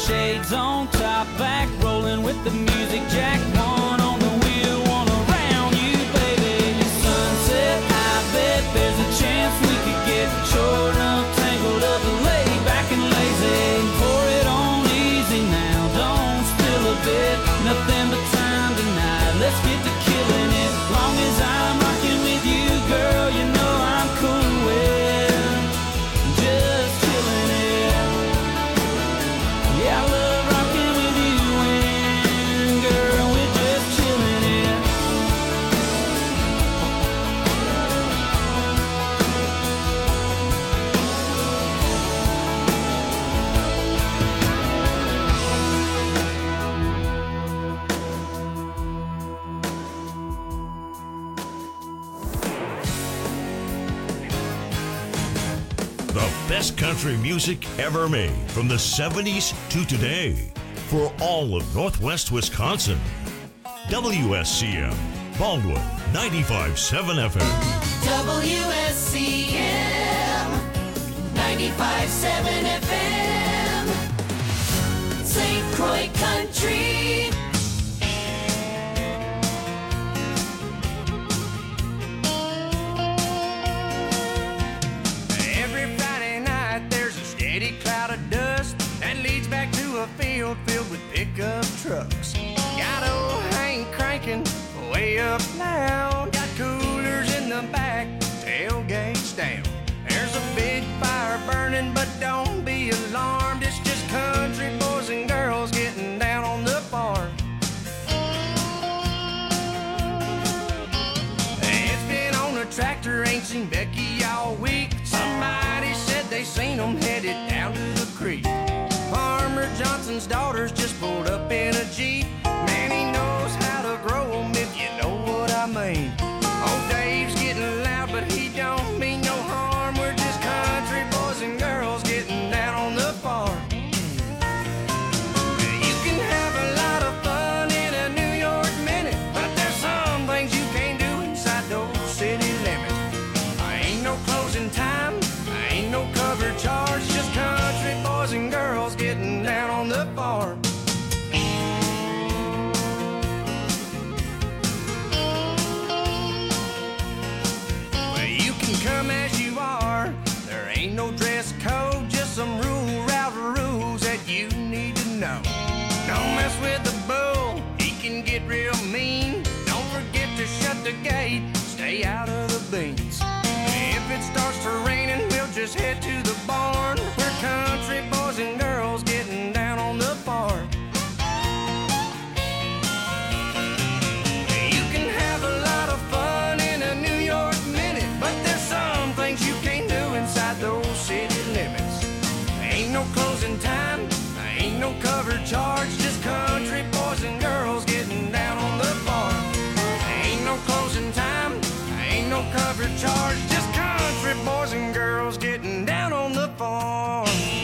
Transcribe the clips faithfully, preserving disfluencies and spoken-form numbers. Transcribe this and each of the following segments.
shades on, top back, rolling with the music jack. One on the wheel, one around you, baby. Sunset, I bet there's a chance we could get short up, tangled up, laid back and lazy. Pour it on easy now, don't spill a bit. Nothing but time tonight, let's get to killing it. Long as I'm rocking with you, girl, you know I'm cool with just chilling it. Yeah, I love rocking with you and girl, we're just chilling it. The best country music ever made from the seventies to today for all of Northwest Wisconsin. W S C M, Baldwin, ninety-five point seven F M. W S C M ninety-five point seven F M, Saint Croix Country. Every Friday night there's a steady cloud of dust that leads back to a field filled with pickup trucks. Got old Hank cranking way up loud. Got coolers in the back, tailgates down. There's a big fire burning, but don't be alarmed. It's just country boys and girls getting down on the farm. It's been on a tractor, ain't seen Becky all week. Somebody said they seen them headed down to the creek. Farmer Johnson's daughters just pulled up in a Jeep. Man, he knows how to grow them, if you know what I mean. Old Dave's getting loud, but he don't mean no harm. We're just country boys and girls getting down on the farm. You can have a lot of fun in a New York minute, but there's some things you can't do inside those city limits. I ain't no closing time, I ain't no cover charge, just country boys and girls getting down on the farm. Well, you can come as you are, there ain't no dress code, just some rule route rules that you need to know. Don't mess with the bull, he can get real mean. Don't forget to shut the gate, stay out of the beans. If it starts to raining, we'll just head to the barn. We're country boys and girls getting down on the farm. You can have a lot of fun in a New York minute, but there's some things you can't do inside those city limits. Ain't no closing time, ain't no cover charge, just country boys and girls getting down on the farm. Ain't no closing time, ain't no cover charge, just country boys and girls getting down on the farm.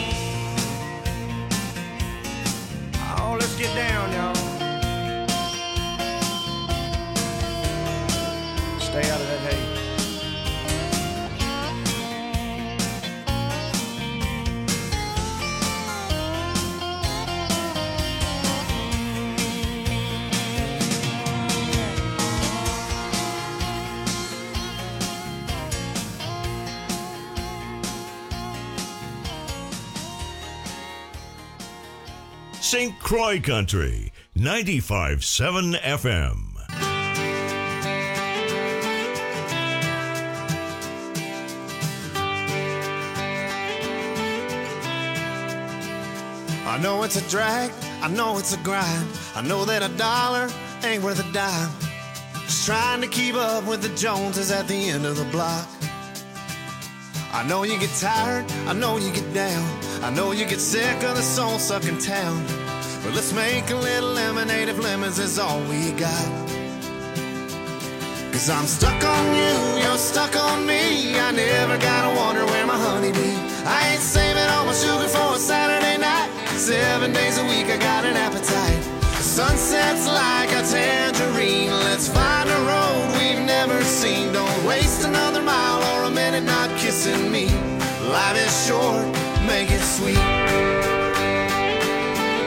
Oh, let's get down, y'all. Stay out of that hay. Saint Croix Country, ninety-five point seven F M. I know it's a drag, I know it's a grind. I know that a dollar ain't worth a dime. Just trying to keep up with the Joneses at the end of the block. I know you get tired, I know you get down. I know you get sick of the soul-sucking town. But let's make a little lemonade if lemons is all we got. Cause I'm stuck on you, you're stuck on me. I never gotta wonder where my honey be. I ain't saving all my sugar for a Saturday night. Seven days a week I got an appetite. The sunset's like a tangerine. Let's find a road we've never seen. Don't waste another mile or a minute not kissing me. Life is short, make it sweet.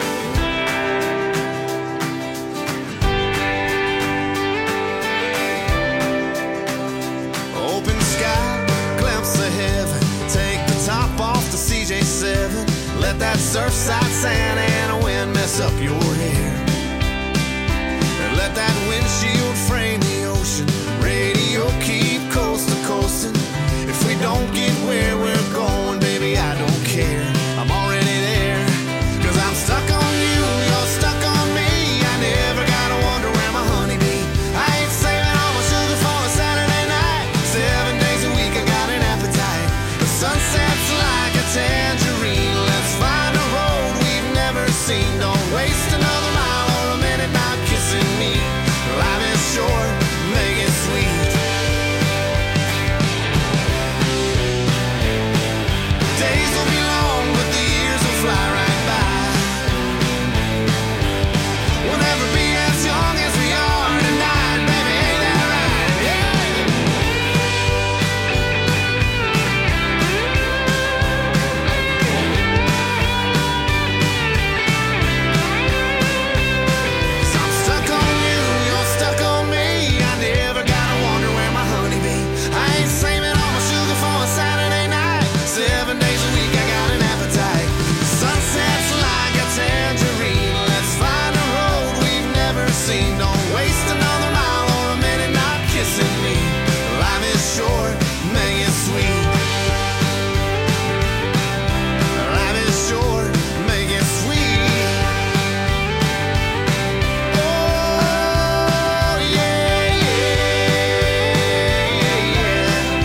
Surfside sand and a wind mess up your hair. And let that windshield frame the ocean. Radio keep coast to coasting. If we don't get where we're going, baby, I don't care. I'm already there. Cause I'm stuck on you, you're stuck on me. I never gotta wonder where my honey be. I ain't saving all my sugar for a Saturday night. Seven days a week I got an appetite. The sunset's like a tangerine. Let's find a road we've never seen. Don't waste another mile or a minute not kissing me. Life is short, make it sweet. Days will be long, but the years will fly right by. We'll never be as young as we are tonight, baby, ain't that right? Yeah. So I'm stuck on you, you're stuck on me. I never gotta wonder where my honey be. I ain't saving all my sugar for a Saturday night. Seven days a week I got an appetite. Sunset's like a tangerine. Let's find a road we've never seen. Don't waste another mile or a minute not kissing me. Life is short, make it sweet. Life is short, make it sweet. Oh, yeah, yeah, yeah.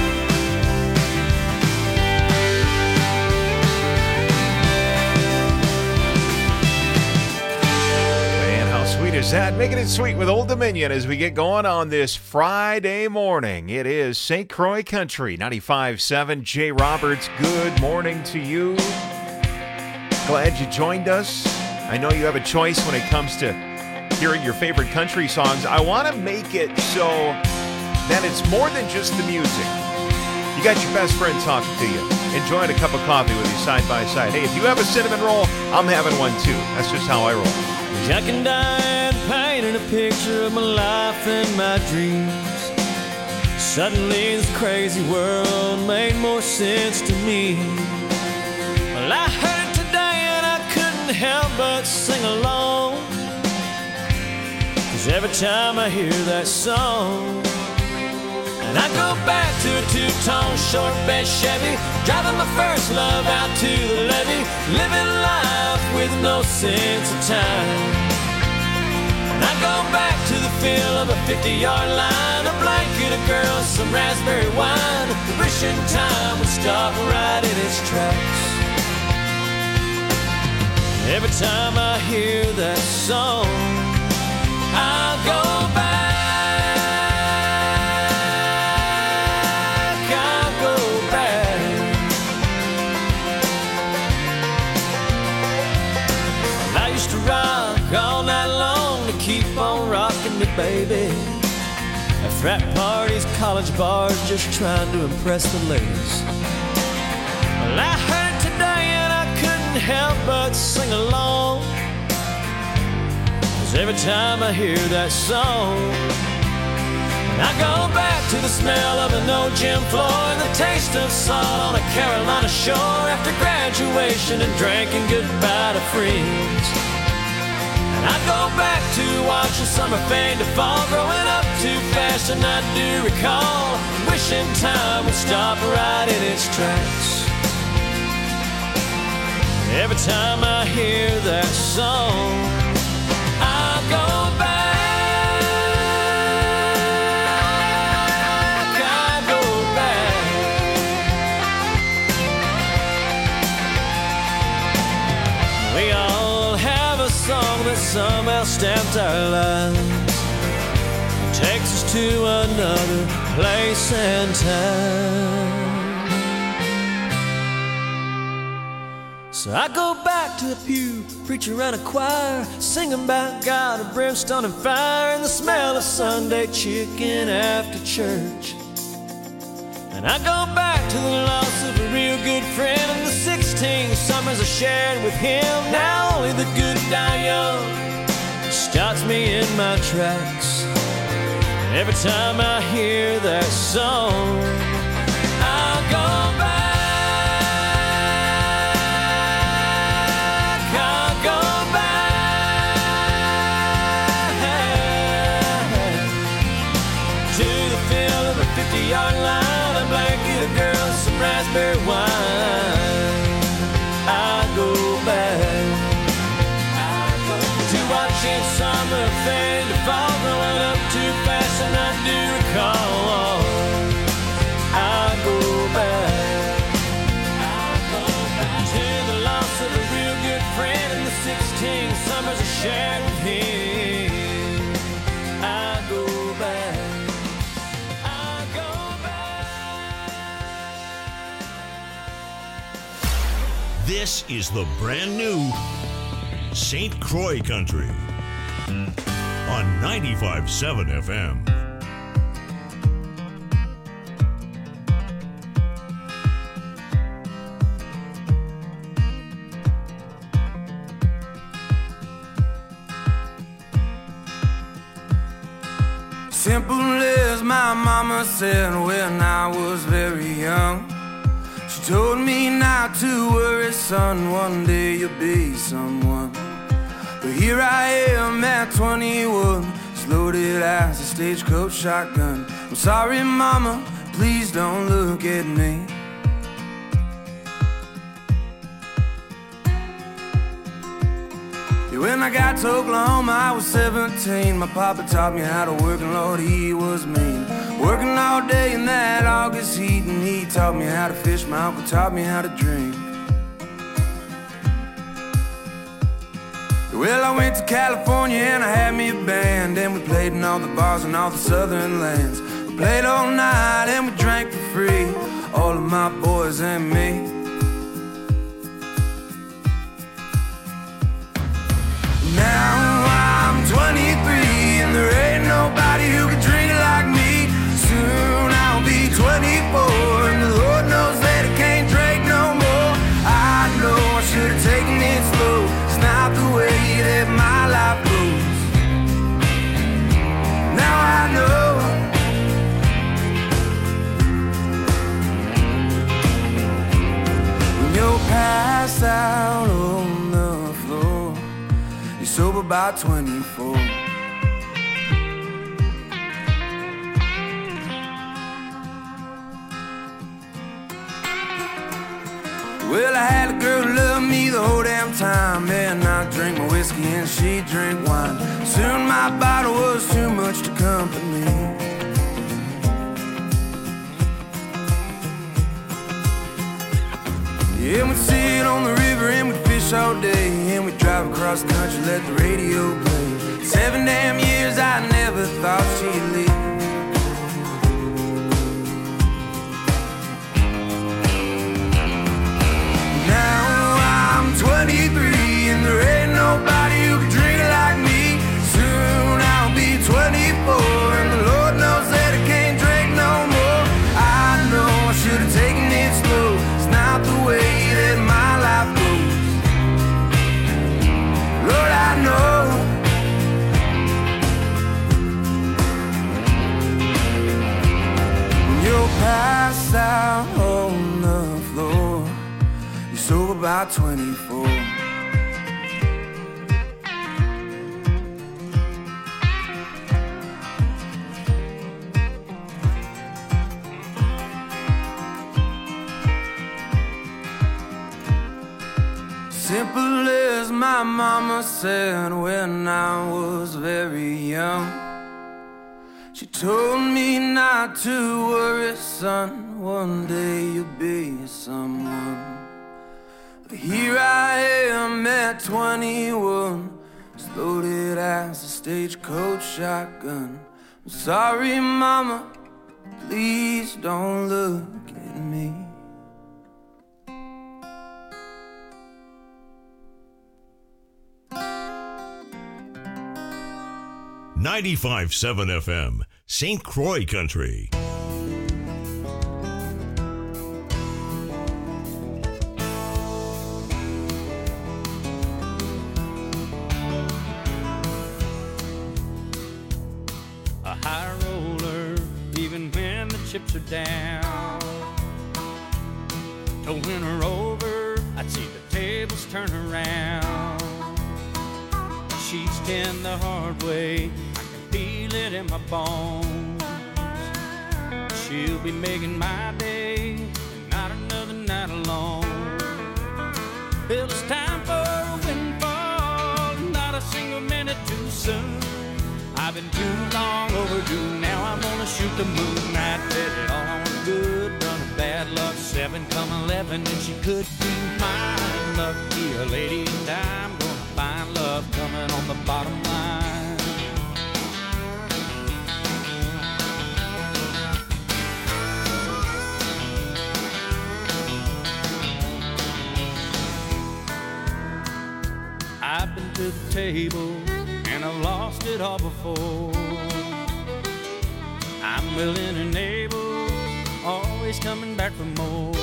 Man, how sweet is that? Making it sweet with Old Dominion as we get going on this Friday morning. It is Saint Croix Country, ninety-five point seven. Jay Roberts, good morning to you. Glad you joined us. I know you have a choice when it comes to hearing your favorite country songs. I want to make it so that it's more than just the music. You got your best friend talking to you, enjoying a cup of coffee with you side by side. Hey, if you have a cinnamon roll, I'm having one too. That's just how I roll. Jack and Diane painted a picture of my life and my dreams. Suddenly this crazy world made more sense to me. Well, I heard it today and I couldn't help but sing along. Cause every time I hear that song, and I go back to a two-tone short bed Chevy, driving my first love out to the levee, living life with no sense of time. And I go back to the feel of a fifty-yard line, a blanket, a girl, some raspberry wine, wishing time would stop right in its tracks. Every time I hear that song, I go back. All night long to keep on rocking me, baby. At frat parties, college bars, just trying to impress the ladies. Well, I heard it today and I couldn't help but sing along. Cause every time I hear that song, and I go back to the smell of an old gym floor and the taste of salt on a Carolina shore after graduation and drinking goodbye to friends. I go back to watching summer fade to fall, growing up too fast and I do recall, wishing time would stop right in its tracks. Every time I hear that song, I go back, I go back. We all have a song that somehow stamped our lives, it takes us to another place and time. So I go back to the pew, preacher and a choir, singing about God and brimstone and fire, and the smell of Sunday chicken after church. And I go back to the loss of a real good friend and the sixteen summers I shared with him. Now only the good die young stops me in my tracks. Every time I hear that song, I go back. blueberry wine. I go back to watching summer fade to fall, growing up too fast, and I do recall. I go back, I go back to the loss of a real good friend and the sixteen summers I shared with him. I go back, I go back. This is the brand new Saint Croix Country on ninety-five point seven F M. Simple as my mama said when I was very young. She told me not to worry, son, one day you'll be someone. But here I am at twenty-one, as loaded as a stagecoach shotgun. I'm sorry, mama, please don't look at me. When I got to Oklahoma, I was seventeen. My papa taught me how to work, and Lord, he was mean. Working all day in that August heat, and he taught me how to fish. My uncle taught me how to drink. Well, I went to California and I had me a band, and we played in all the bars in all the southern lands. We played all night and we drank for free, all of my boys and me. Now I'm twenty-three and there ain't nobody who can drink it like me. Soon I'll be twenty-four and the Lord knows that I can't drink no more. I know I should have taken it slow. It's not the way that my life goes. Now I know. When you're passed out on the floor, you're sober by twenty-four. Well, I had a girl who loved me the whole damn time, and I drank my whiskey and she drank wine. Soon my bottle was too much to company. Yeah, we'd sit on the river and we'd fish all day, and we'd drive across the country, let the radio play. Seven damn years I never thought she'd leave. twenty-three and there ain't nobody who can drink it like me. Soon I'll be twenty-four and the Lord knows that I can't drink no more. I know I should have taken it slow. It's not the way that my life goes. Lord, I know. When you're passed out on the floor, you're sober by twenty-four. Simple as my mama said when I was very young. She told me not to worry, son, one day you'll be someone. But here I am at twenty-one, as loaded as a stagecoach shotgun. I'm sorry, mama, please don't look at me. ninety-five point seven F M, Saint Croix Country. A high roller, even when the chips are down. To win her over, I'd see the tables turn around. She's ten the hard way, I can feel it in my bones. She'll be making my day, and not another too long overdue. Now I'm gonna shoot the moon. I did it all on a good run of bad luck. Seven come eleven, and she could be mine. Lucky a lady, and I'm gonna find love coming on the bottom line. I've been to the table and I've lost it all before. I'm willing and able, always coming back for more.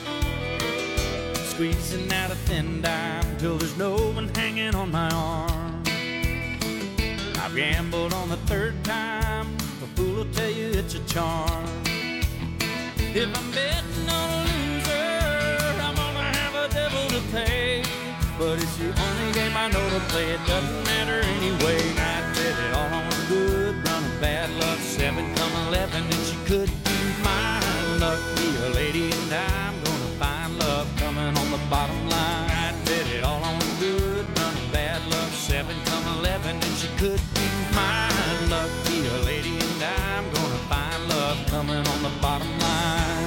Squeezing out a thin dime till there's no one hanging on my arm. I've gambled on the third time, a fool will tell you it's a charm. If I'm betting on a loser, I'm gonna have a devil to pay. But it's the only game I know to play, it doesn't matter anyway. I did it all on a good run of bad luck. Seven come eleven, and she could be mine. Lucky a lady, and I'm gonna find love coming on the bottom line. I did it all on a good run of bad luck. Seven come eleven, and she could be mine. Lucky a lady, and I'm gonna find love coming on the bottom line.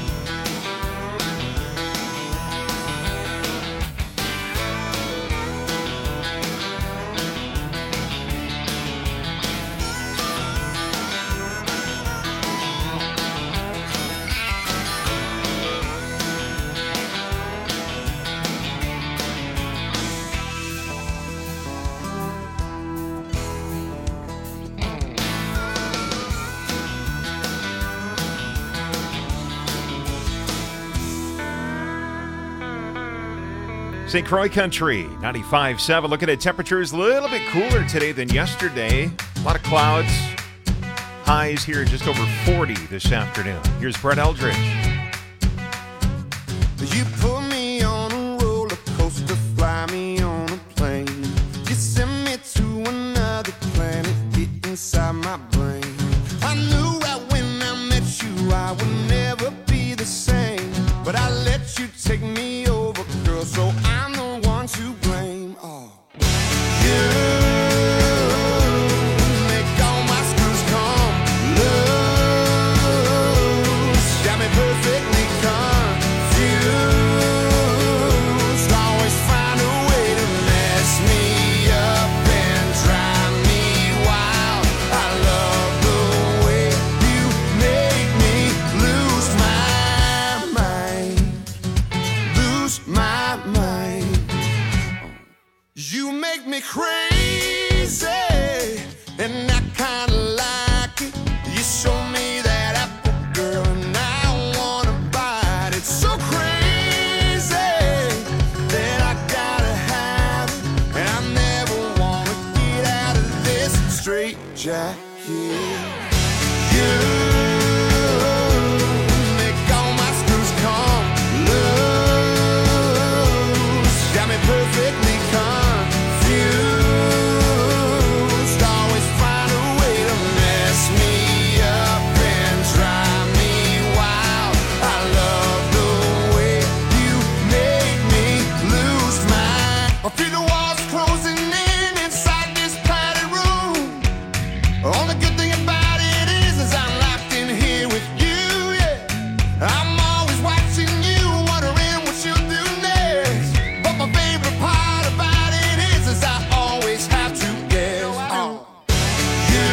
Saint Croix Country, ninety-five point seven. Looking at temperatures, a little bit cooler today than yesterday. A lot of clouds. Highs here just over forty this afternoon. Here's Brett Eldridge. You put me on a roller coaster, fly me on a plane. You send me to another planet, get inside my brain. I knew right when I met you I would never be the same. But I let you take me over, girl, so I'm the one to blame. Oh, you make all my screws come loose. Got me perfectly confused. Always find a way to mess me up and drive me wild. I love the way you make me lose my mind. Lose my mind. You make me crazy, and I kinda like it. You show me that apple, girl, and I wanna bite it. So crazy that I gotta have it, and I never wanna get out of this straight jacket. You make all my screws come loose. Got me perfectly confused. Always find a way to mess me up and drive me wild. I love the way you make me lose my. I feel the walls closing in inside this padded room. Only good thing about it is, is I'm locked in here with you, yeah. I'm always watching you, wondering what you'll do next. But my favorite part about it is, is I always have to guess. Oh. You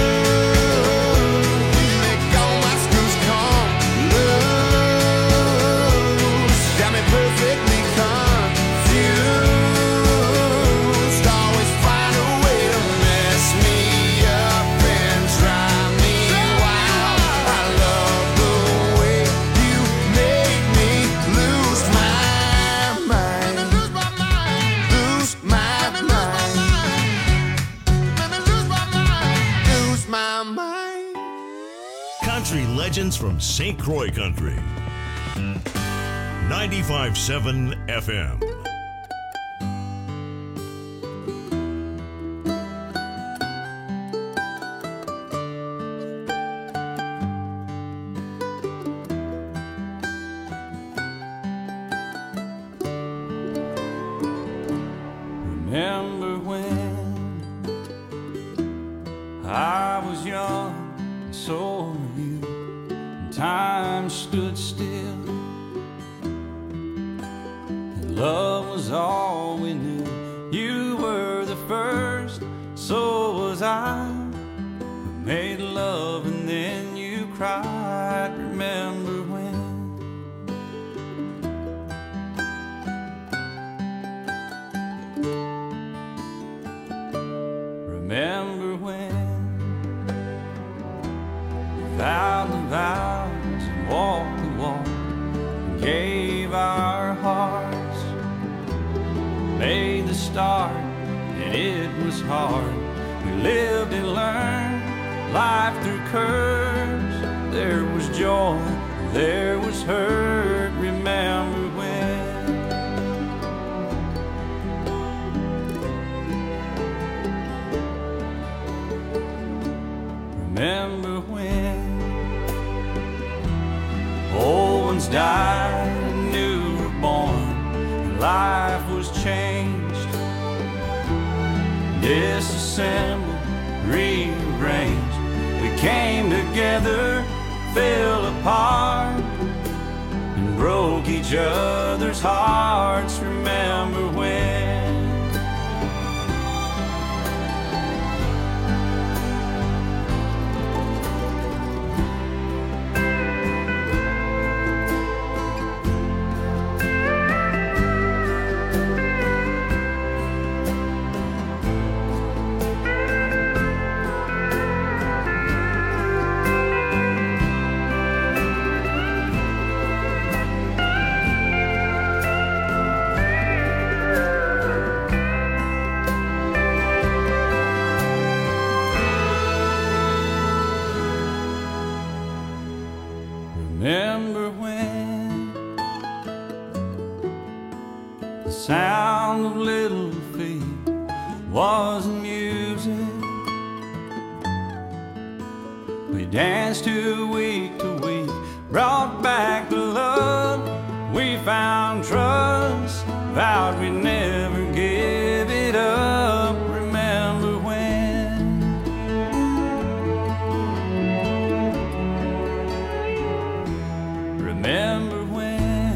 make all my screws come loose. Got me perfectly confused. Always find a way to mess me up and drive me wild. I love the way you make me lose my mind. Lose my mind. Lose my mind. Lose my mind. Lose my mind. Country legends from Saint Croix Country. ninety-five point seven F M. Remember when I love was all we knew. You were the first, so was I. We made love and then you cried. Remember when? Remember when we vowed the vows and walked the walk and gave our hearts, made the start, and it was hard. We lived and learned life through curves. There was joy, there was hurt. Remember when? Remember when old ones died and new were born, and life was changed, disassembled, rearranged. We came together, fell apart, and broke each other's hearts. Remember when? Remember when the sound of little feet was music? We danced to week to week, brought back the love. We found trust, vowed we'd never give it up. Remember when? Remember when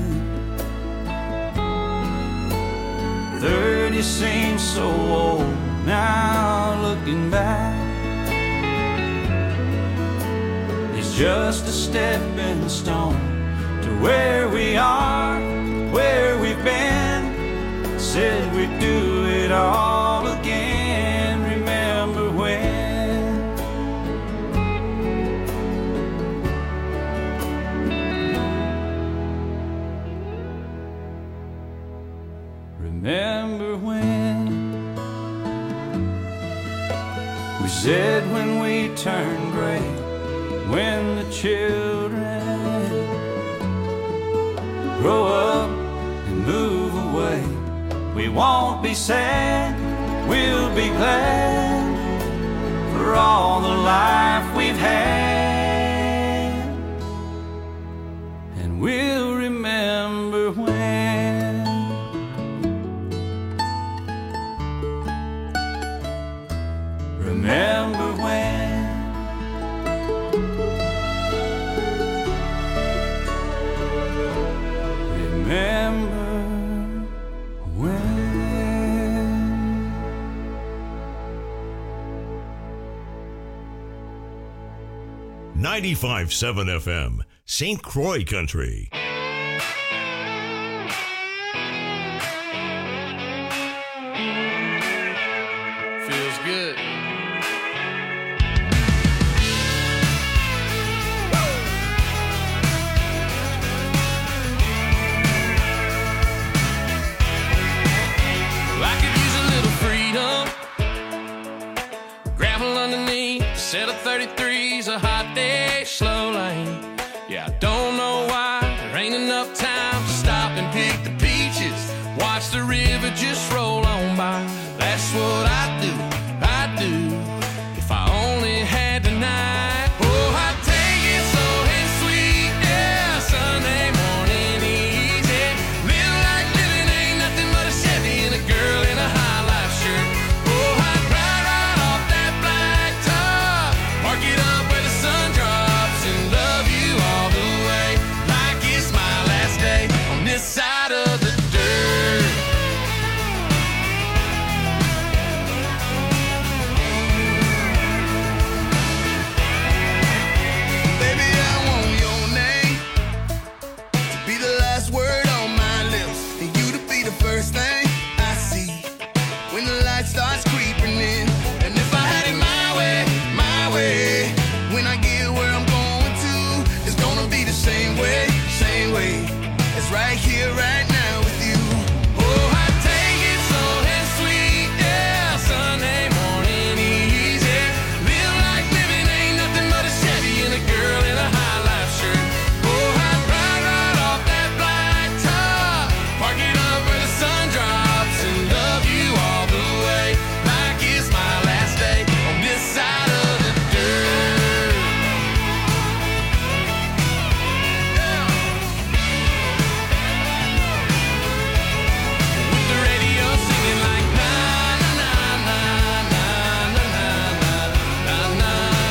thirty seems so old now, looking back. It's just a stepping stone to where we are, where we've been. Said we'd do it all again. Remember when? Remember when we said when we turn gray, when the children grow up and move away, we won't be sad, we'll be glad for all the life we've had, and we'll remember when. Remember when. Remember when. ninety-five point seven F M, Saint Croix Country. Feels good. I could use a little freedom. Gravel underneath, set of thirty-threes, a hot day, slow lane. Yeah, I don't know why there ain't enough time to stop and pick the peaches. Watch the river just roll on by. That's what I do, I do. If I only had tonight. Oh, I'd take it slow and sweet. Yeah, Sunday morning easy. Live like living ain't nothing but a Chevy and a girl in a high life shirt. Oh, I'd ride right off that black top, park it up where the sun drops, and love you all the way like it's my last day on this side of the dirt. first thing I see when the light starts creeping in. And if I had it my way, my way, when I get where I'm going to, it's gonna be the same way, same way. It's right here, right now with you. Oh, I take it slow and sweet, yeah. Sunday morning easy. Live like living ain't nothing but a Chevy and a girl in a high life shirt. Oh, I'd ride right off that black top, park it up where the sun drops, and love you all the way like it's my last day on this side of the dirt. Yeah. With the radio singing like na na na na na na na na na.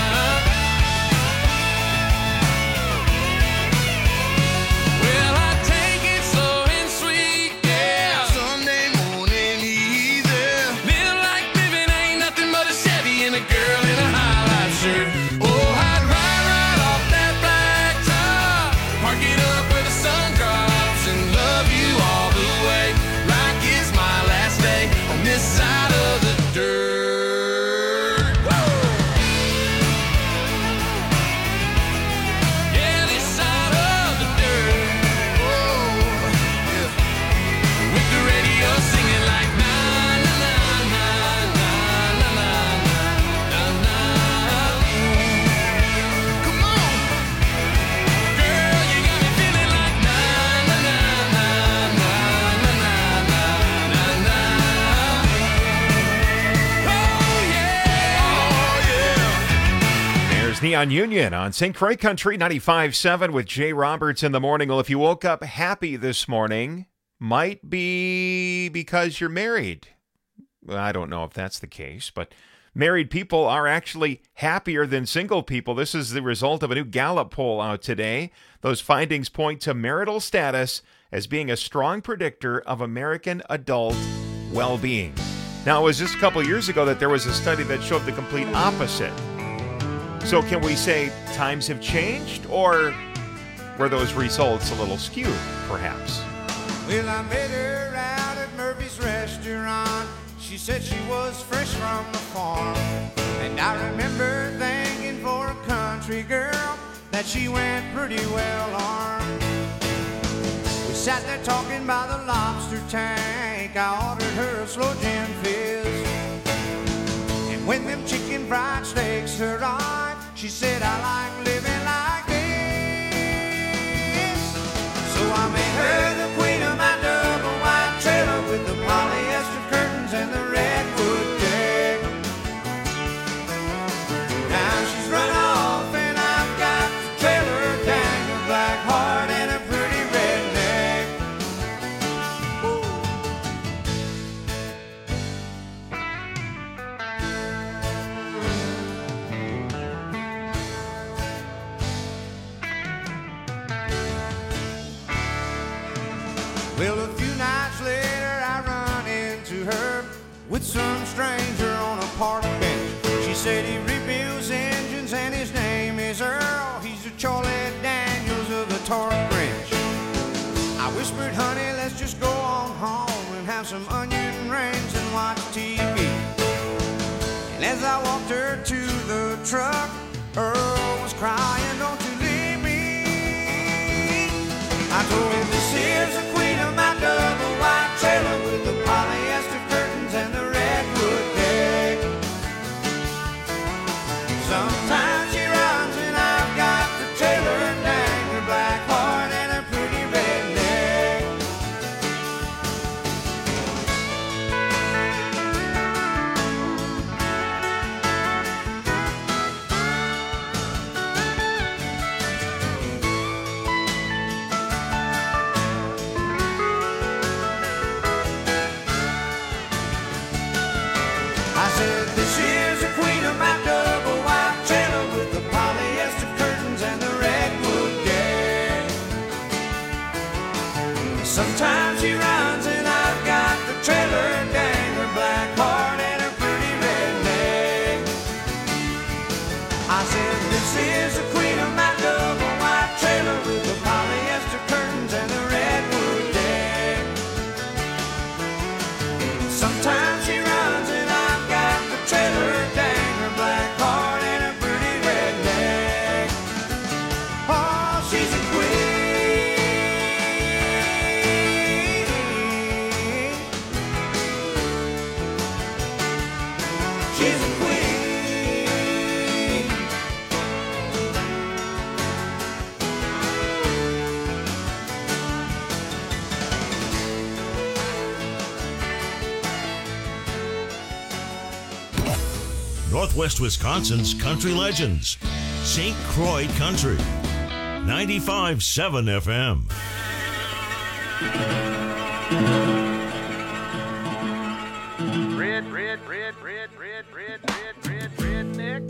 Well, I take it slow and sweet, yeah. Sunday morning easy. Live like living ain't nothing but a Chevy and a girl in a high life shirt. Oh, I'd ride right off that black top, park it up where the sun drops, and love you all the way like it's my last day on this side of the dirt. Woo! Yeah, this side of the dirt. Whoa, yeah. With the radio singing like na na na na na na na na na. Come on, girl, you got me feeling like na na na na na na na na na na. Oh yeah, oh yeah. There's Neon Union on Saint Croix Country ninety-five point seven with Jay Roberts in the morning. Well, if you woke up happy this morning, might be because you're married. Well, I don't know if that's the case, but married people are actually happier than single people. This is the result of a new Gallup poll out today. Those findings point to marital status as being a strong predictor of American adult well-being. Now, it was just a couple years ago that there was a study that showed the complete opposite. So can we say times have changed, or were those results a little skewed, perhaps? Well, I met her out at Murphy's restaurant. She said she was fresh from the farm. And I remember thinking for a country girl that she went pretty well armed. We sat there talking by the lobster tank. I ordered her a slow gin fizz. And when them chicken fried steaks arrived, she said, I like living like this. So I made her the queen of my double wide trailer with the polyester curtains and the redwood deck. Now she's run off and I've got the trailer, dang, a black heart and a pretty redneck. Woo. Well, a few nights later, I run into her with some stranger on a park bench. She said he rebuilds engines and his name is Earl. He's the Charlie Daniels of the torque wrench. I whispered, honey, let's just go on home and have some onion rings and watch T V. And as I walked her to the truck, Earl was crying, don't you leave me. I told him, this here's the queen of my double wide trailer with the polyester curtains and the redwood deck. Sometimes she runs and I've got the trailer and dang, her black heart and a pretty redneck. I said, this is the queen of my double wide trailer with the polyester curtains and the redwood deck. Sometimes she runs and I've got the trailer, dang, her black heart and her pretty redneck. I said, this is the queen of my double wide trailer with the polyester curtains and the redwood deck. Northwest Wisconsin's country legends. Saint Croix Country. ninety-five point seven F M. Red, red, red, red, red, red, red, red, redneck.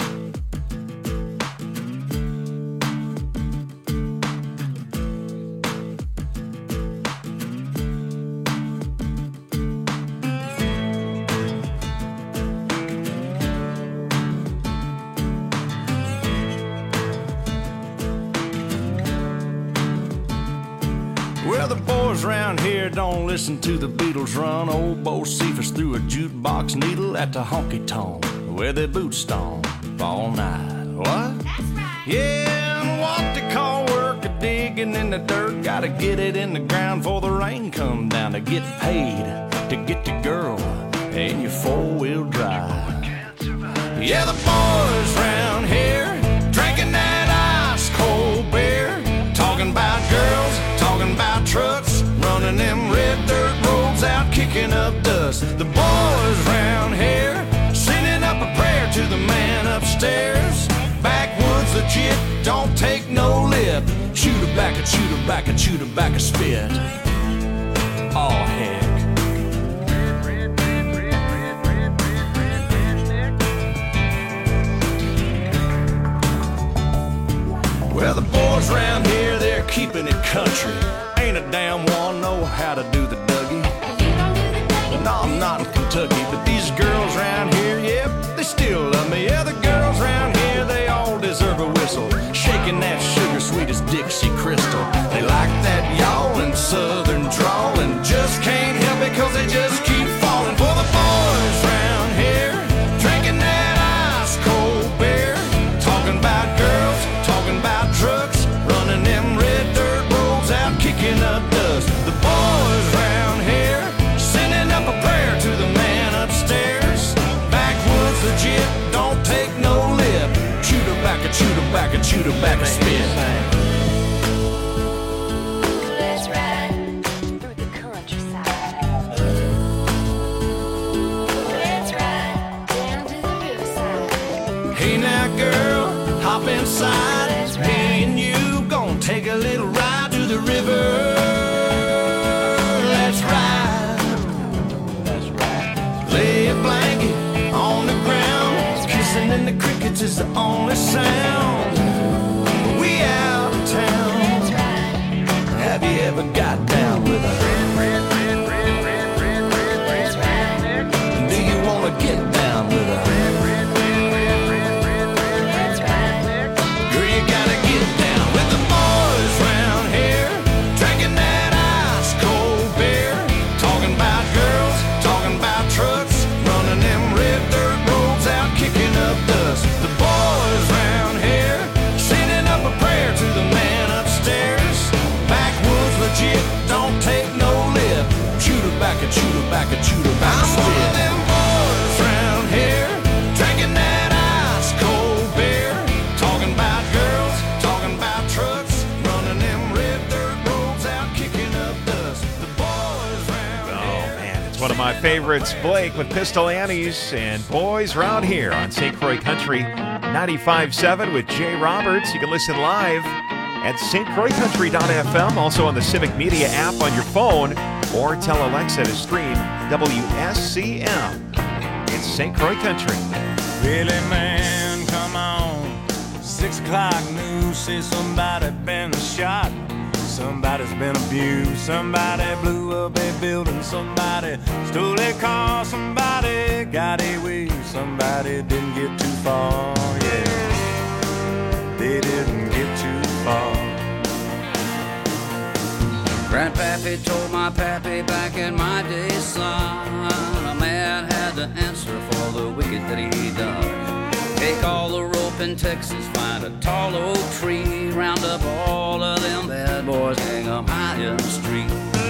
Well, the boys around here don't listen to the Beatles run. Old Bo Cephas threw a jukebox needle at the honky-tonk where they boot stomp all night. What? That's right. Yeah, and what they call work a digging in the dirt. Gotta get it in the ground before the rain come down to get paid to get the girl in your four-wheel drive. Yeah, the boys round here drinking that ice-cold beer, talking about girls, talking about trucks, running them red dirt roads out, kicking up dust. The boys round here sending up a prayer to the man upstairs. Backwoods legit, don't take no lip. Shoot her back and shoot her back and shoot her back a spit. Oh heck. Well, the boys round here, they're keeping it country. Ain't a damn one know how to do the Dougie. No, I'm not in Kentucky, but these girls round here, yep, they still love me. Yeah, the girls round here, they all deserve a whistle. Shaking that sugar sweet as Dixie Crystal. They like that yawling southern drawl and just can't help it cause they just keep falling for the boys round here. Drinking that ice cold beer, talking about girls, talking about trucks, running them red dirt roads out, kicking up dust. The boys round here sending up a prayer to the man upstairs. Backwoods legit, don't take no lip. Shoot her back and shoot her back and shoot her back and spit. Let's ride through the countryside. Let's ride down to the riverside. Hey now girl, hop inside. Me and you gon' take a little ride to the river. Let's ride. Let's ride. Lay a blanket on the ground. Kissing in the crickets is the only sound. We out of town. Have you ever got down with a do you wanna get down with a girl, you gotta get down with the boys round here, drinking that ice cold beer, talking about girls, talking about trucks, running them red dirt roads out, kicking up dust. The boys round here sending up a prayer to the man upstairs. Backwoods legit, don't take no lip. Shoot her back and shoot her back and shoot her back. I'm one of them boys round here, drinking that ice cold beer, talking about girls, talking about trucks, running them red dirt roads out, kicking up dust. The boys round Oh, here. man, it's one of my favorites. Blake with Pistol Annie's and Boys Round Here on Saint Croix Country ninety-five point seven with Jay Roberts. You can listen live at S T Croix Country dot F M, also on the Civic Media app on your phone, or tell Alexa to stream W S C M. It's Saint Croix Country. Really, man, come on. Six o'clock news says somebody been shot. Somebody's been abused. Somebody blew up a building. Somebody stole a car. Somebody got away. Somebody didn't get too far. Yeah, they didn't get too far. Grandpappy told my pappy back in my day, son, a man had to answer for the wicked that he done. Take all the rope in Texas, find a tall oak tree, round up all of them bad boys, hang 'em high in the street,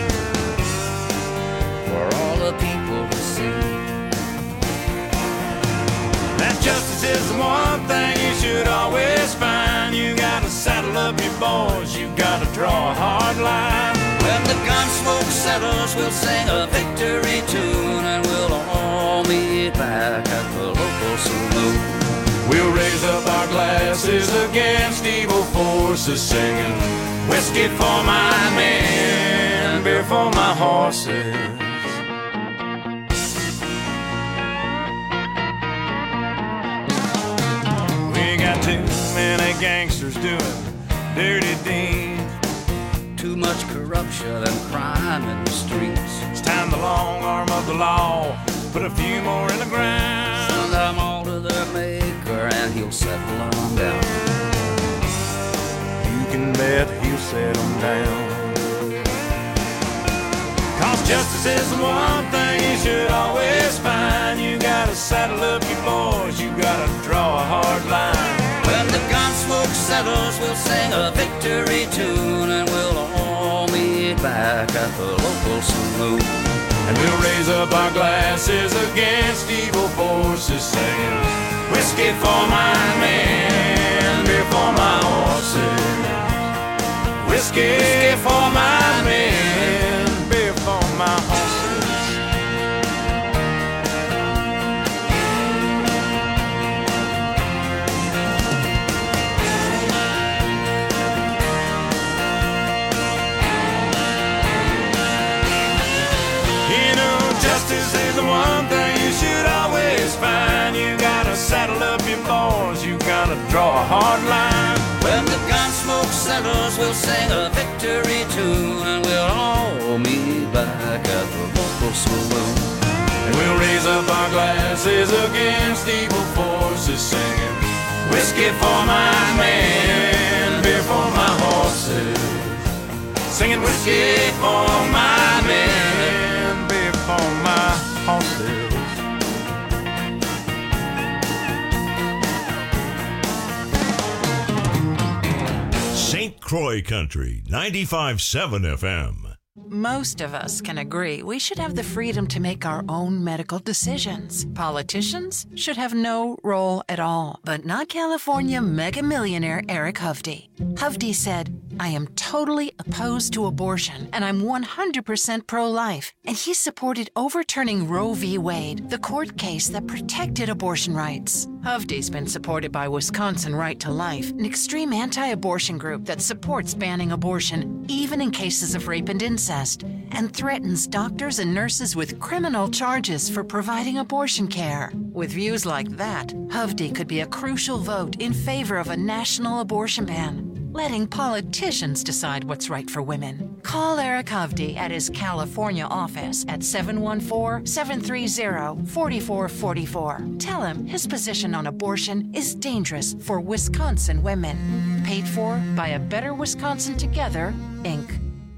for all the people to see. That justice is the one thing you should always find. You gotta saddle up your boys, you gotta draw a hard line. When the gun smoke settles, we'll sing a victory tune, and we'll all meet back at the local saloon. glasses against evil forces, singing whiskey for my men, beer for my horses. We got too many gangsters doing dirty deeds, too much corruption and crime in the streets. It's time the long arm of the law put a few more in the ground. Send them all to their maker and he'll settle them down. You can bet he'll settle them down. Cause justice is the one thing you should always find. You gotta saddle up your boys, you gotta draw a hard line. When the gun smoke settles, we'll sing a victory tune, and we'll all meet back at the local saloon. And we'll raise up our glasses against evil forces, singing whiskey for my men, beer for my horses. Whiskey for my men, beer for my horses. Justice is the one thing you should always find. You gotta saddle up your boys, you gotta draw a hard line. When the gun smoke settles, we'll sing a victory tune, and we'll all meet back at the local saloon. And we'll raise up our glasses against evil forces, singing whiskey for my men, beer for my horses. Singing whiskey for my men, beer for my horses. Saint Croix Country, ninety-five point seven F M. Most of us can agree we should have the freedom to make our own medical decisions. Politicians should have no role at all, but not California mega millionaire Eric Hovde. Hovde said, "I am totally opposed to abortion, and I'm one hundred percent pro-life." And he supported overturning Roe v. Wade, the court case that protected abortion rights. Hovde's been supported by Wisconsin Right to Life, an extreme anti-abortion group that supports banning abortion, even in cases of rape and incest, and threatens doctors and nurses with criminal charges for providing abortion care. With views like that, Hovde could be a crucial vote in favor of a national abortion ban, letting politicians decide what's right for women. Call Eric Hovde at his California office at seven one four, seven three zero, four four four four. Tell him his position on abortion is dangerous for Wisconsin women. Paid for by A Better Wisconsin Together, Incorporated.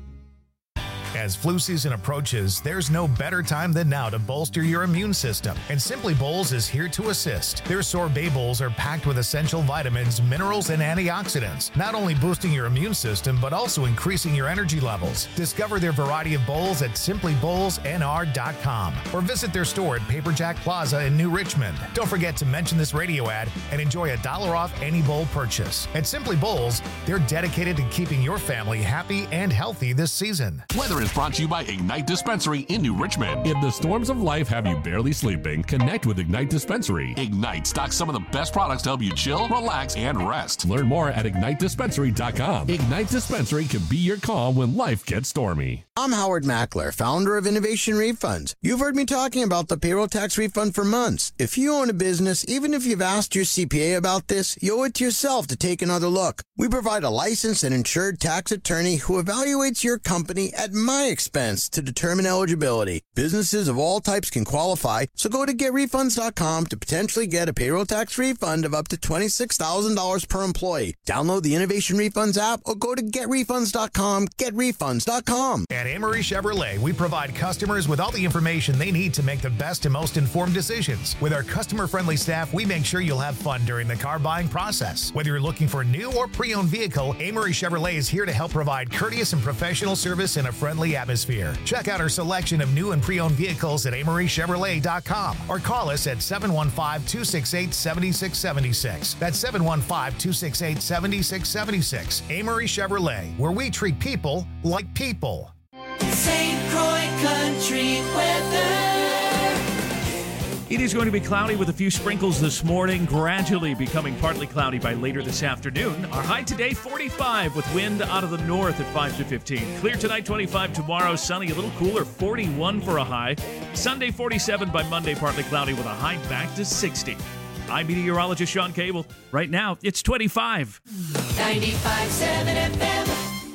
As flu season approaches, there's no better time than now to bolster your immune system, and Simply Bowls is here to assist. Their sorbet bowls are packed with essential vitamins, minerals, and antioxidants, not only boosting your immune system, but also increasing your energy levels. Discover their variety of bowls at simply bowls n r dot com or visit their store at Paperjack Plaza in New Richmond. Don't forget to mention this radio ad and enjoy a dollar off any bowl purchase. At Simply Bowls, they're dedicated to keeping your family happy and healthy this season. Weather is brought to you by Ignite Dispensary in New Richmond. If the storms of life have you barely sleeping, connect with Ignite Dispensary. Ignite stocks some of the best products to help you chill, relax, and rest. Learn more at ignite dispensary dot com. Ignite Dispensary can be your calm when life gets stormy. I'm Howard Mackler, founder of Innovation Refunds. You've heard me talking about the payroll tax refund for months. If you own a business, even if you've asked your C P A about this, you owe it to yourself to take another look. We provide a licensed and insured tax attorney who evaluates your company at my expense to determine eligibility. Businesses of all types can qualify, so go to get refunds dot com to potentially get a payroll tax refund of up to twenty-six thousand dollars per employee. Download the Innovation Refunds app or go to get refunds dot com, get refunds dot com. At Amory Chevrolet, we provide customers with all the information they need to make the best and most informed decisions. With our customer-friendly staff, we make sure you'll have fun during the car buying process. Whether you're looking for a new or pre-owned vehicle, Amory Chevrolet is here to help provide courteous and professional service in a friendly atmosphere. Check out our selection of new and pre-owned vehicles at amory chevrolet dot com or call us at seven one five, two six eight, seven six seven six. That's seven one five, two six eight, seven six seven six. Amory Chevrolet, where we treat people like people. Saint Croix Country weather. It is going to be cloudy with a few sprinkles this morning, gradually becoming partly cloudy by later this afternoon. Our high today, forty-five, with wind out of the north at five to fifteen. Clear tonight, twenty-five. Tomorrow, sunny, a little cooler, forty-one for a high. Sunday, forty-seven. By Monday, partly cloudy with a high back to sixty. I'm meteorologist Sean Cable. Right now, it's twenty-five. ninety-five point seven F M.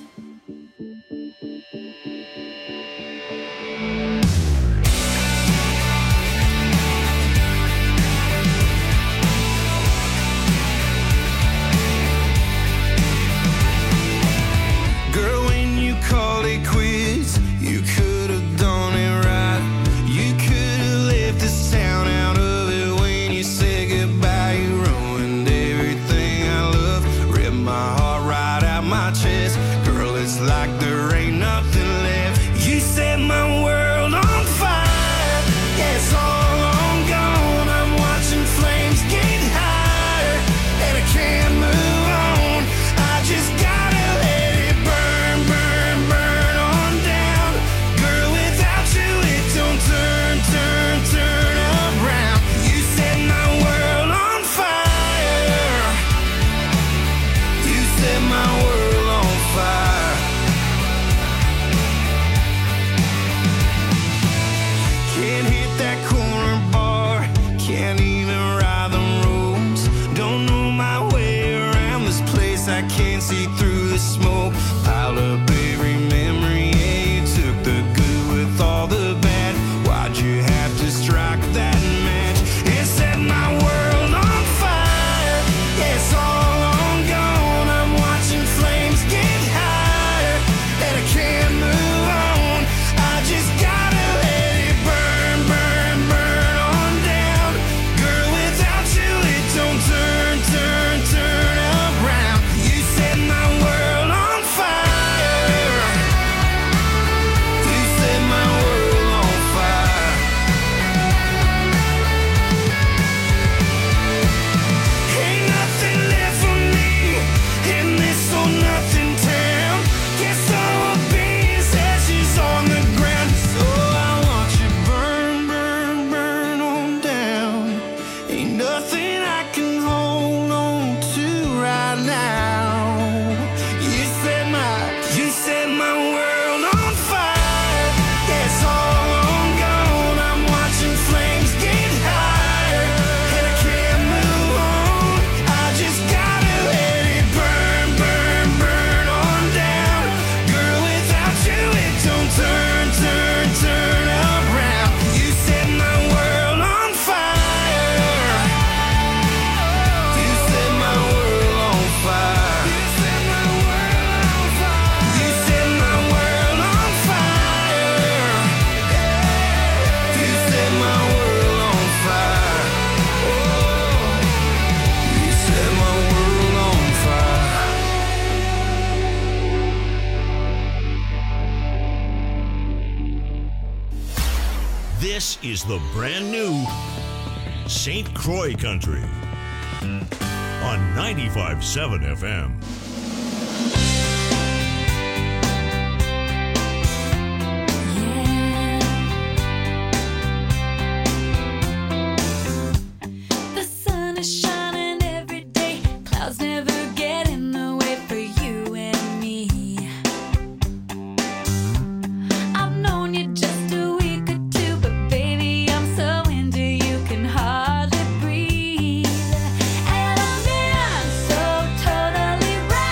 Girl, when you called it quits, you could have done it right. You could have left this town out of it when you said goodbye. You ruined everything I love, ripped my heart right out my chest. Girl, it's like there ain't nothing left. You set my world on fire. Yeah, it's all on gone. I'm watching flames get higher, and I can't move on. I just gotta let it burn, burn, burn on down. Girl, without you, it don't turn, turn, turn around. You set my world on fire. You set my world on fire. Can't hit that corner bar, can't even ride the roads. Don't know my way around this place, I can't see through the smoke. Piled up every memory, yeah, you took the good with all the bad. Why'd you have to strike that match? It set my world on fire. Yeah, it's all on gone. I'm watching flames get higher, and I can't move on. I just gotta let it burn, burn, burn on down. Girl, without you, it don't turn, turn, turn around. You set my world on fire. You set my world on fire. Ain't nothing left for me in this old nothing town. Guess I will be as ashes on the ground. So I want you burn, burn, burn on down. Ain't nothing I can hold on to right now. You set my, you set my world on fire. Yeah, it's all on gone. I'm watching flames get higher, and I can't move on. I just gotta let it burn, burn, burn on down. Girl, without you, it don't turn, turn, turn around. You set my world on fire. You set my world on fire. You set my world on fire. You set my world on fire. You set my world on fire. Oh, you set my world on fire. This is the brand new Saint Croix Country on ninety-five point seven F M. The sun is shining every day. Clouds never get in the way for you and me. I've known you just a week or two, but baby, I'm so into you, can hardly breathe. And I've been so totally right.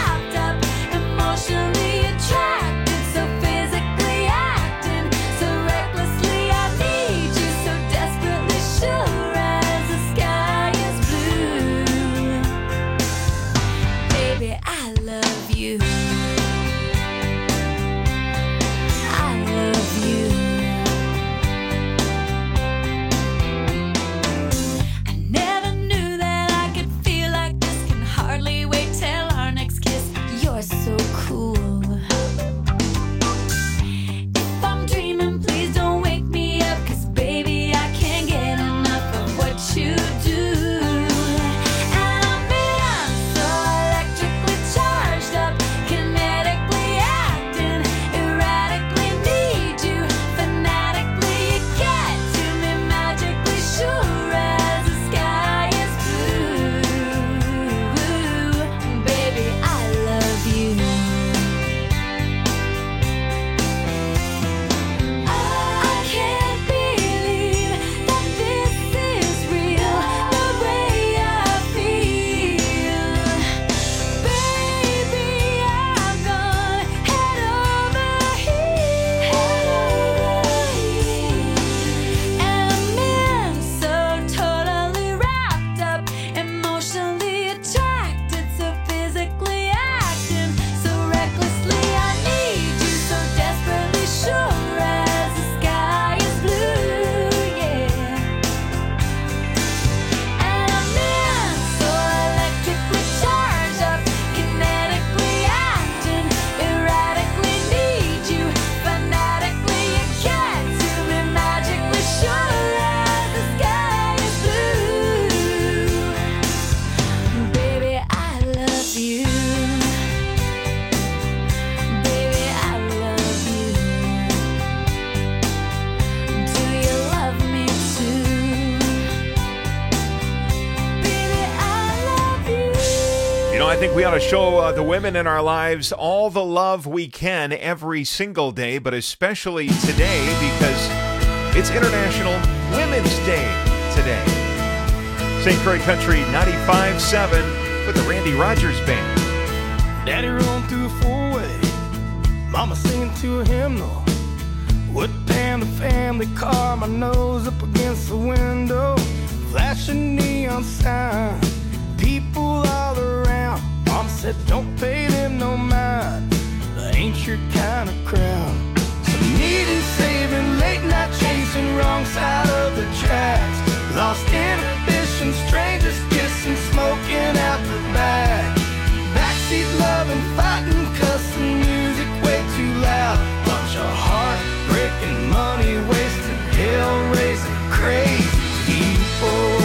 think we ought to show uh, the women in our lives all the love we can every single day, but especially today because it's International Women's Day today. Saint Croix Country ninety-five point seven with the Randy Rogers Band. Daddy rolling through a four-way, mama singing to a hymnal. Wood pan, the family car, my nose up against the window. Flashing neon sign, people all around. Mom said don't pay them no mind, they ain't your kind of crowd. Some needing saving, late night chasing, wrong side of the tracks. Lost inhibition, strangers kissing, smoking out the back. Backseat loving, fighting, cussing, music way too loud. Bunch of heartbreaking, money wasting, hell raising, crazy people.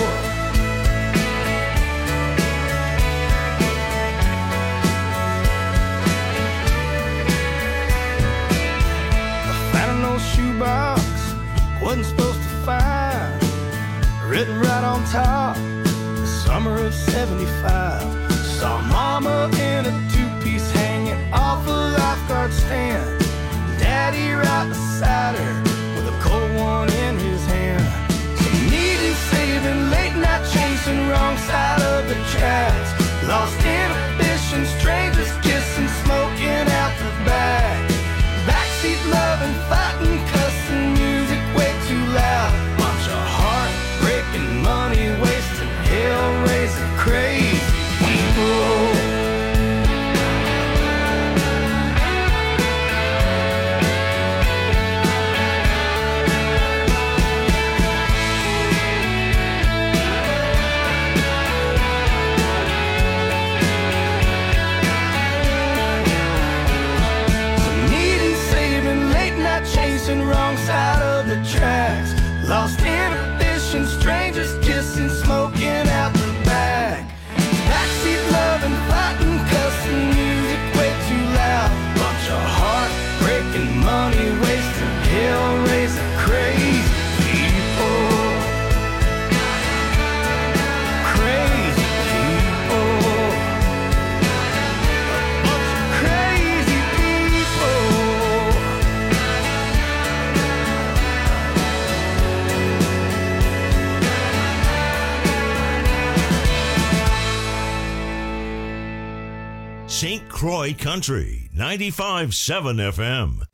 Shoebox wasn't supposed to find, written right on top, the summer of seventy-five. Saw mama in a two-piece hanging off a lifeguard stand, daddy right beside her with a cold one in his hand. Some needing saving, late night chasing, wrong side of the tracks. Lost inhibition, strangers kissing, smoking out the back. Backseat loving, fighting, cussing, music way too loud. Bunch of heartbreaking, money wasting, hell raising, crazy people. Wrong side of the tracks. Lost inhibition, strangers kissing, smoking out the back. Backseat loving, fighting, cussing, music way too loud. Bunch of heartbreaking, money wasting, hell raising, crazy people. Crazy people. A bunch of crazy people. Saint Croix Country, ninety-five point seven F M.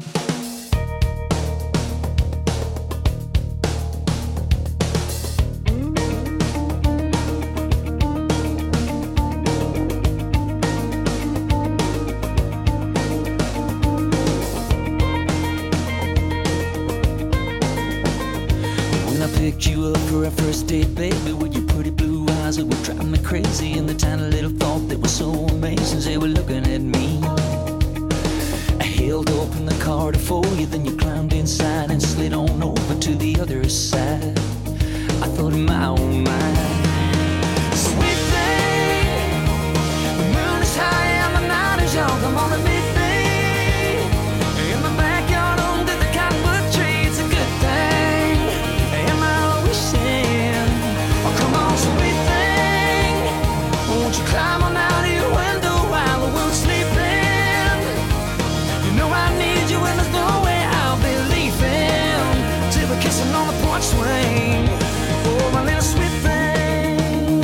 When I picked you up for our first date, baby, with your pretty blue eyes that were driving me crazy, and the tiny little thought that was so amazing, they were looking at me. I held open the car to for you, then you climbed inside and slid on over to the other side. I thought in my own mind, sweet thing, the moon is high and the night is young. Come on and meet me in the backyard under the cottonwood tree. It's a good thing. Am I wishing? Oh, come on, sweet thing, won't you climb on out of your window while the world's sleeping? You know I need you and there's no way I'll be leaving till we're kissing on the porch swing. Oh, my little sweet thing.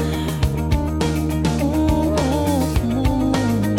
Ooh.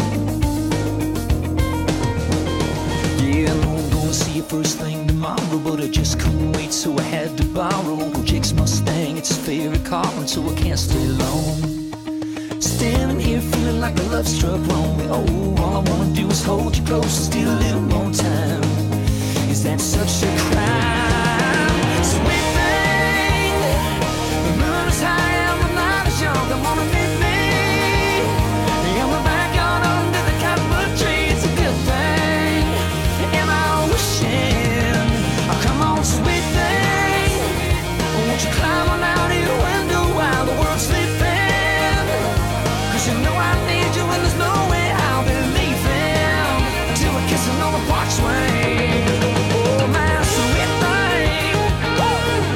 Yeah, I know I'm gonna see you first thing tomorrow, but I just couldn't wait, so I had to borrow Uncle Jake's Mustang. It's his favorite car, and so I can't stay long. Standing here feeling like a love struck wrong. Oh, all I wanna do is hold you close and steal a little more time. Is that such a crime? Sweet thing, the moon is high and the night is young. Come on and meet me in the backyard under the cottonwood tree. It's a good thing. Am I wishing? Oh, come on, sweet thing, won't you climb on out of your window while the world's sleeping? 'Cause you know I need you and there's no way I'll be leaving till we're kissing on the porch swing. Oh, my sweet thing. Woo!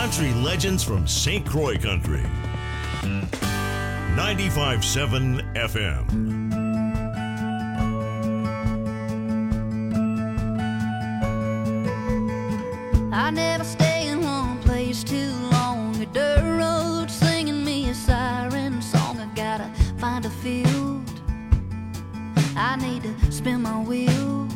country legends from Saint Croix Country. ninety-five point seven F M. I never stay in one place too long. A dirt road singing me a siren song. I gotta find a field. I need to spin my wheels.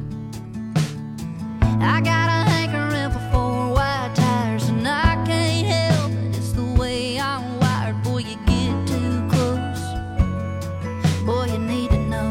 I got a hankering for four wide tires, and I can't help it. It's the way I'm wired. Boy, you get too close. Boy, you need to know.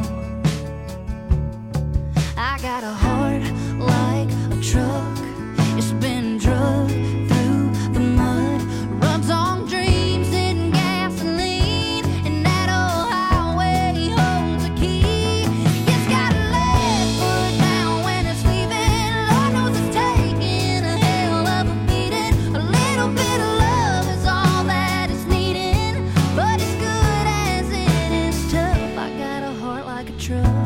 I got a heart like a truck. It's been drugged through the mud, runs on dreams and gasoline, and that old highway holds a key. It's got a left foot down when it's leaving. Lord knows it's taking a hell of a beating. A little bit of love is all that it's needing, but as good as it is tough, I got a heart like a truck.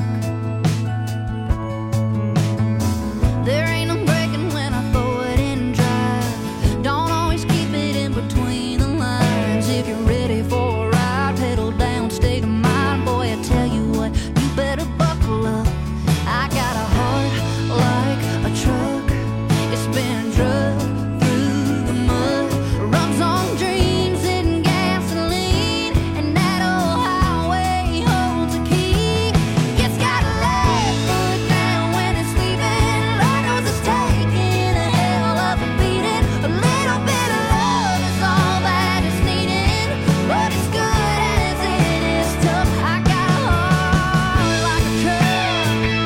There ain't no breaking when I throw it in drive. Don't always keep it in between the lines. If you're ready for a ride, pedal down, state of mind. Boy, I tell you what, you better buckle up. I got a heart like a truck. It's been drugged through the mud, runs on dreams and gasoline, and that old highway holds a key. It's got a left foot down when it's leaving. Lord knows it's taking a hell of a beating. A little bit of love is all that it's needing, but as good as it is tough, I got a heart like a truck.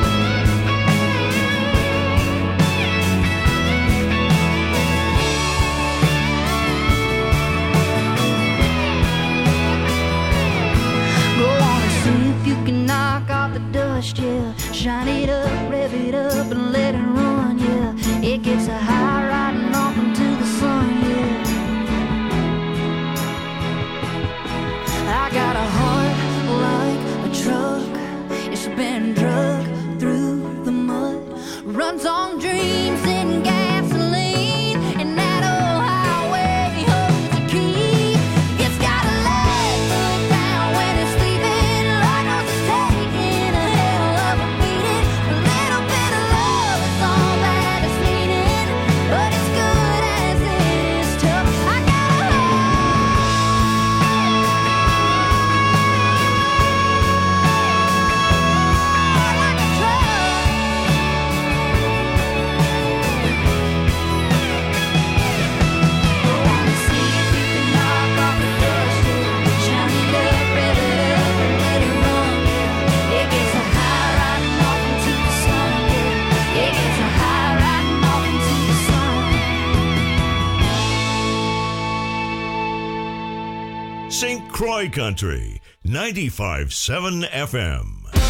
Go on and see if you can knock off the dust, yeah. Shine it up, rev it up, and let it run, yeah. It gets a high riding off into the sun, yeah. I got a heart like a truck. It's been drugged through the mud, runs on dreams and gasoline, and that old highway holds a key. It's got a left foot down when it's leaving. Lord knows it's taking a hell of a beating. A little bit of love is all that it's needing, but as good as it is tough, I got a heart like a truck. Go on and see if you can knock off the dust, yeah. Shine it up, rev it up, and let it run, yeah. It gets a high riding off into the sun, yeah. It gets a high riding off into the sun. Saint Croix Country, ninety-five point seven F M.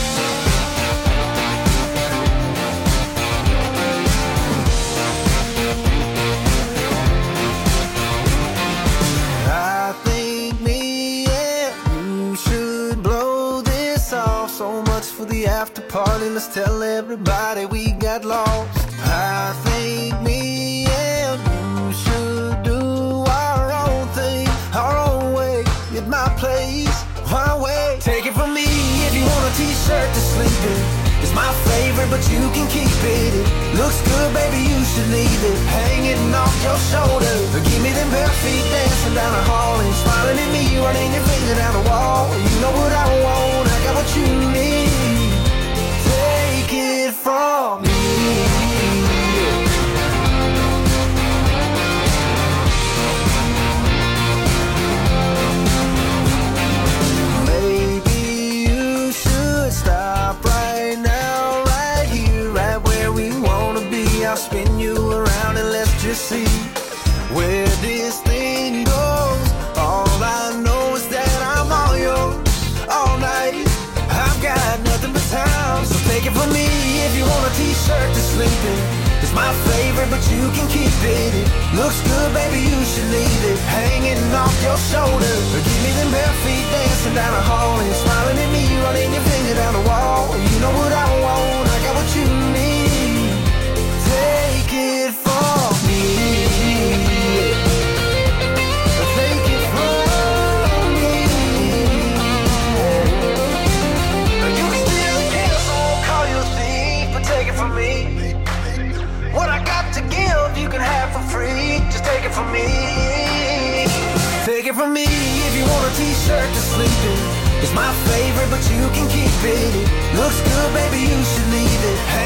I think me and you should blow this off. So much for the after party, let's tell everybody we got lost. I think me and you should do our own thing, our own way, at my place, my way. Take it from me, if you want a t-shirt to sleep in, it's my favorite, but you can keep it. It looks good, baby, you should leave it hanging off your shoulder. Give me them bare feet dancing down the hall and smiling at me, running your finger down the wall. You know what I want, I got what you need. Take it from me. Maybe you should stop right now, right here, right where we wanna be. I'll spin you around and let's just see where this thing goes. All I know is that I'm all yours all night. I've got nothing but time, so take it from me. If you want a t-shirt to sleep in, it's my favorite, but you can keep it. It looks good, baby, you should leave it hanging off your shoulder. Give me them bare feet dancing down the hall and smiling at me, running your finger down the wall. You know what I want, I got what you need. Take it from me. if you want a t-shirt to sleep in. It's my favorite, but you can keep it. It looks good, baby, you should leave it. Hey,